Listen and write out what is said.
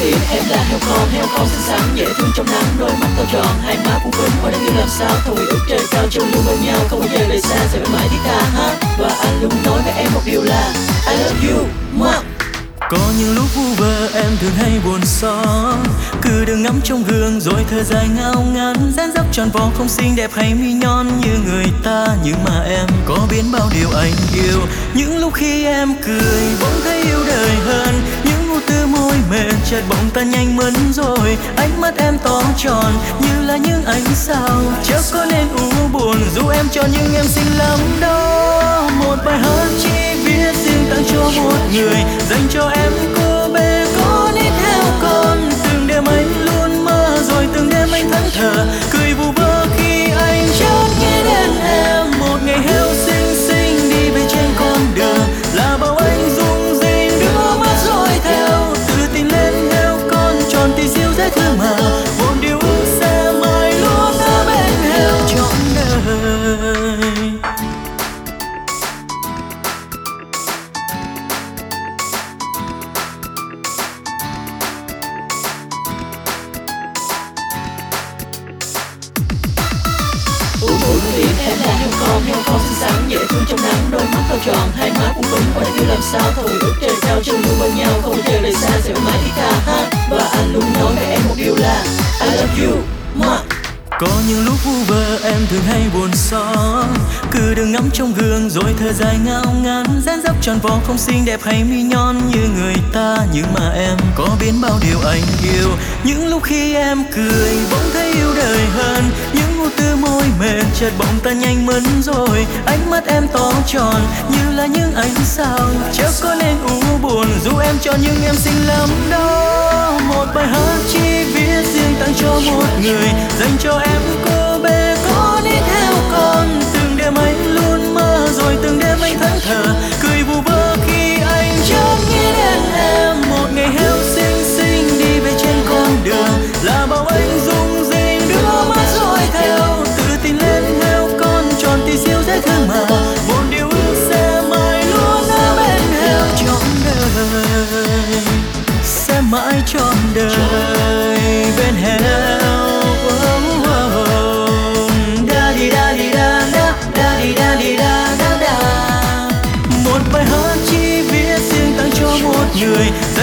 biển em là heo con xinh xắn dễ thương trong nắng, đôi mắt to tròn hai má cũng phấn hoa đáng yêu làm sao, không hề ước trời cao trông luôn bên nhau, không bao giờ rời xa sẽ mãi mãi thiết tha hát. Và anh luôn nói với em một điều là I love you. Mwah. Có những lúc vu vơ em thường hay buồn xó, cứ đừng ngắm trong gương rồi thở dài ngao ngán, dáng dấp tròn vo không xinh đẹp hay mi nhon như người ta, nhưng mà em có biết bao điều anh yêu. Những lúc khi em cười bỗng thấy yêu đời hơn, những nụ tư môi mềm chợt bỗng tan nhanh mất rồi, ánh mắt em to tròn như là những ánh sao, chớ có nên u buồn dù em cho nhưng em xinh lắm đó. Một bài hát chỉ viết riêng tặng cho một người, dành cho em cô bé có nít heo con. Từng đêm anh luôn mơ rồi từng đêm anh thẫn thờ, cười vu vơ khi anh chợt nghĩ đến em. Một ngày heo xinh xinh đi về trên con đường, là bao anh rung rinh đưa mắt dõi theo. Tự tin lên heo con tròn tí xíu dễ thương mà, một điều ước sẽ mãi luôn ở bên heo trọn đời. Biển em là heo con xinh xắn dễ thương trong nắng, đôi mắt to tròn hai má cũng phấn hoa đáng yêu làm sao, không hề ước trời cao trông luôn bên nhau, không bao giờ rời xa sẽ mãi mãi thiết tha hát. Và anh luôn nói với em một điều là I love you. Mwah. Có những lúc vu vơ em thường hay buồn xó, cứ đừng ngắm trong gương rồi thở dài ngao ngán, dáng dấp tròn vo không xinh đẹp hay mi nhon như người ta, nhưng mà em có biết bao điều anh yêu. Những lúc khi em cười bỗng thấy yêu đời hơn, những nụ tư môi mềm chợt bỗng tan nhanh mất rồi, ánh mắt em to tròn như là những ánh sao, chớ có nên u buồn dù em cho nhưng em xinh lắm đó. Một bài hát chỉ viết riêng tặng cho một người, dành cho em cô bé có nít heo con. Từng đêm anh luôn mơ rồi từng đêm anh thẫn thờ, cười vu vơ khi anh chợt nghĩ đến em. Một ngày heo xinh xinh đi về trên con đường, là bao anh rung rinh đưa mắt dõi theo. Tự tin lên heo con tròn tí xíu dễ thương mà, một điều ước sẽ mãi luôn ở bên heo trọn đời, sẽ mãi trọn đời bên heo. Một bài hát chỉ viết riêng tặng cho một người,